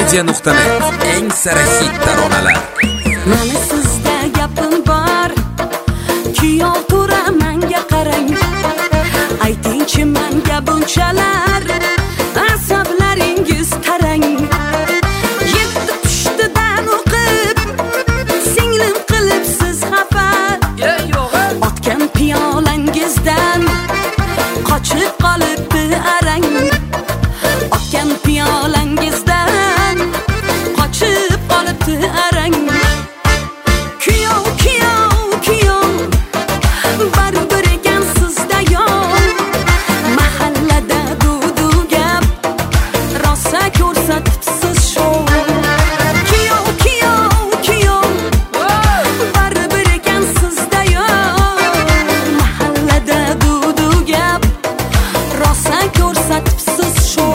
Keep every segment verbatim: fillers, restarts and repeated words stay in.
media nuqta net eng sara hit taronalar. Mani sizda gapim bor, kuyov tura menga qarang. Aytingchi menga bunchalar asablaringiz tarang. Yetti pushtidan o'qib singlim qilib siz xafa. Otgan piyolangizdan qochib qolibdi arang. Otgan piyolangizdan qochib qolibdi arang. Kuyov, kuyov, kuyov, baribir ekan sizda yov. Mahallada dudu gap, rosa ko'rsatibsiz shov. Kuyov, kuyov, kuyov, baribir ekan sizda yov. Mahallada dudu gap, rosa ko'rsatibsiz shov.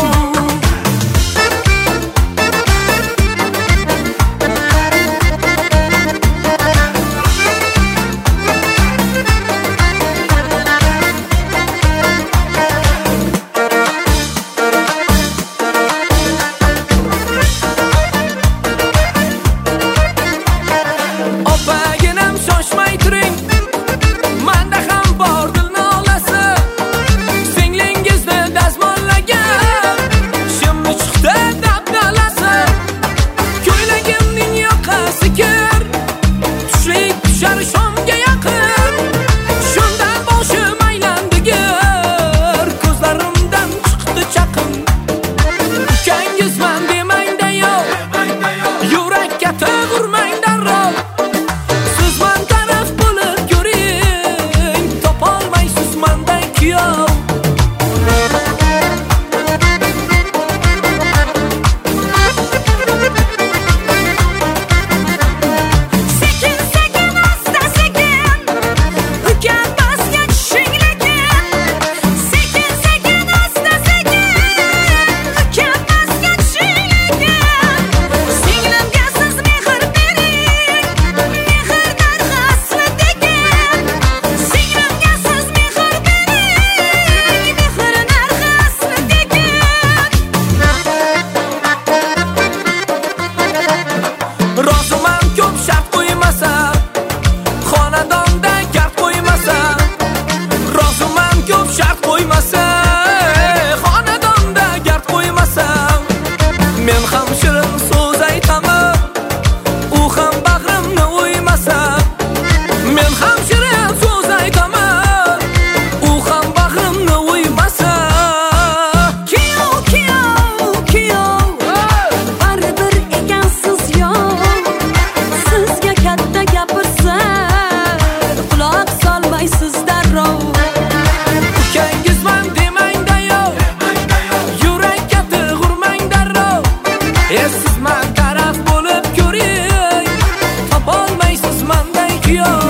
Siz men taraf bo'lib ko'ring, topolmaysiz menday kuyov.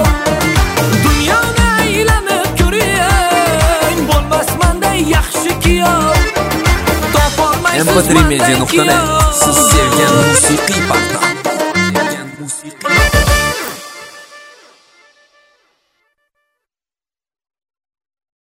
Dunyoni aylanib ko'ring, bo'lmas menday yaxshi kuyov. Topolmaysiz M P три media nuqta net siz sevgan musiqiy portal.